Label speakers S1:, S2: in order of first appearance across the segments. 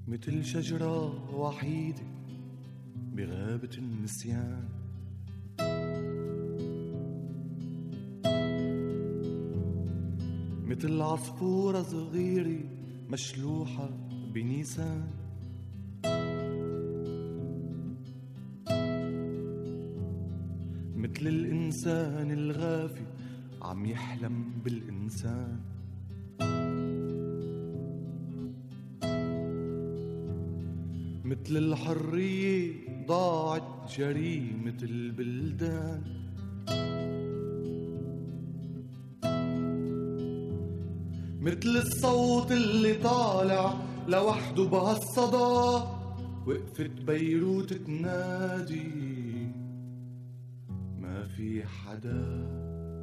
S1: مثل شجرة وحيدة بغابة النسيان، مثل عصفورة صغيرة مشلوحة بنيسان، مثل الإنسان الغافي عم يحلم بالإنسان، مثل الحرية ضاعت جريمة البلدان، مثل الصوت اللي طالع لوحده بهالصدى، وقفت بيروت تنادي ما في حدا.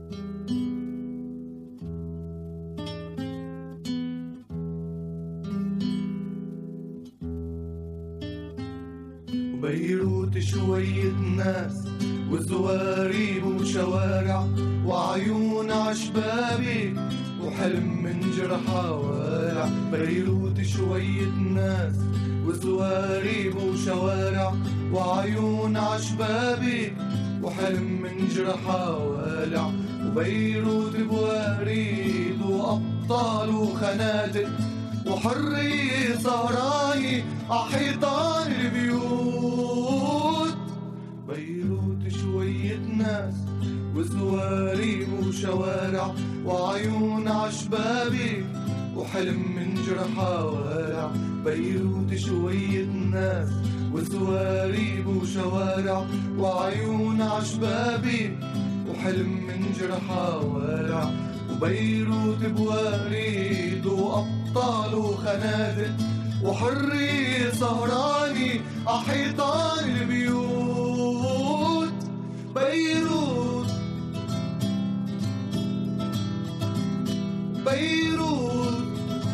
S1: بيروت شوية ناس وزواريب وشوارع وعيون عشبابي وحلم من جرح والع. بيروت شوية ناس وزواريب وشوارع وعيون عشبابي وحلم من جرح والع. وبيروت بواريد وأبطال وخنادق وحرية سهراني عحيطان البيوت. بيروت شوية ناس وزواريب وشوارع وعيون عشبابي وحلم من جرح والع. بيروت شوية ناس وزواريب وشوارع وعيون عشبابي وحلم من جرح والع. وبيروت بواريد وأبطال وخنادق وحرية سهراني عحيطان البيوت. بيروت بيروت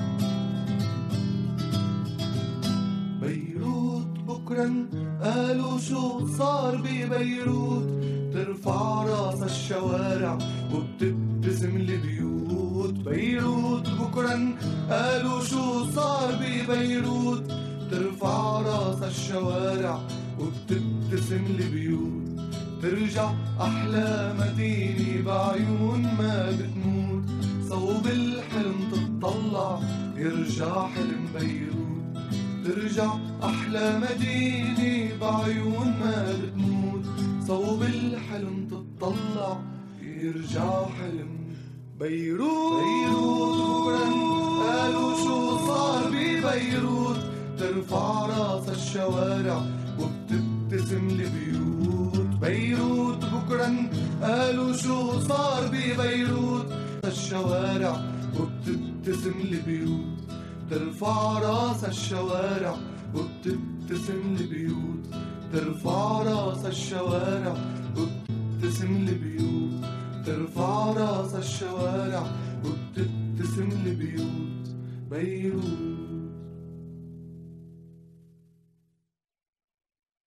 S1: بيروت بكرا قالوا شو صار ببيروت، ترفع راس الشوارع وبتبتسم البيوت. بيروت بكرا قالوا شو صار ببيروت، ترفع راس الشوارع وبتبتسم البيوت. ترجع أحلى مدينة بعيون ما بتموت، صوب الحلم تتطلع يرجع حلم بيروت. ترجع أحلى مدينة بعيون ما بتموت، صوب الحلم تتطلع يرجع حلم بيروت. بيروت قالوا شو صار ببيروت، ترفع راس الشوارع وبتبتسم البيوت. بيروت بكرا قالوا شو صار ببيروت، الشوارع وبتبتسم البيوت. ترفع راس الشوارع وبتبتسم البيوت. ترفع راس الشوارع وبتبتسم البيوت. ترفع راس الشوارع وبتبتسم البيوت. بيروت